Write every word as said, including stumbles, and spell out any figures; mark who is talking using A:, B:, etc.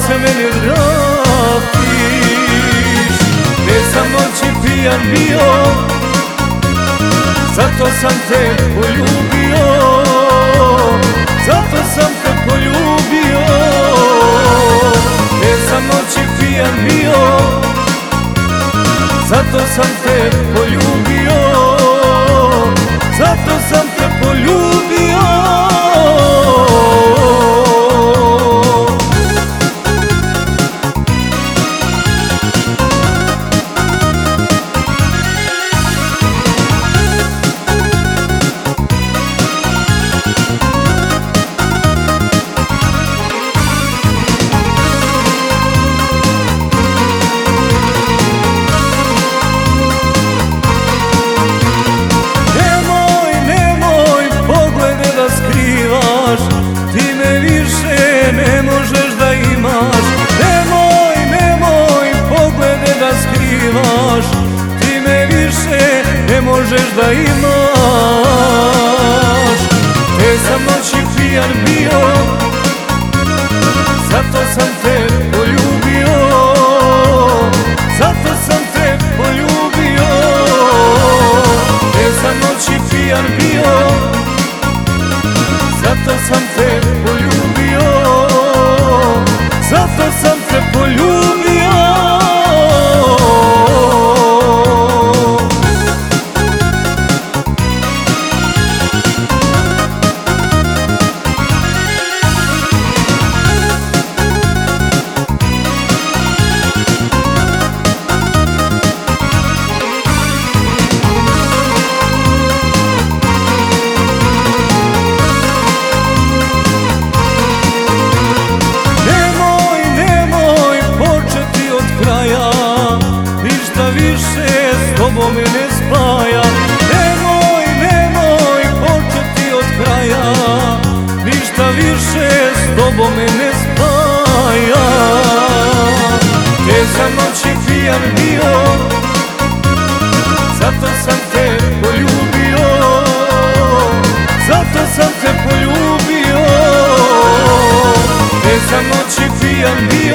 A: se meni vratiš. Te sam noći pijan bio, zato sam te poljubio, zato sam te poljubio. Te sam noći pijan bio, zato sam te poljubio, zato sam te poljubio. Ti me više ne možeš da imaš. Nemoj, nemoj poglede da skrivaš. Ti me više ne možeš da imaš. Te sam noći pijan bio, zato sam te poljubio, zato sam te poljubio. Te sam noći pijan bio, zato sam te poljubio, zato sam te poljubio. Više s tobom me ne spaja. Nemoj, nemoj početi od kraja. Ništa više s tobom me ne spaja. Te sam noći pijan bio, zato sam te poljubio, zato sam te poljubio. Te sam noći pijan bio,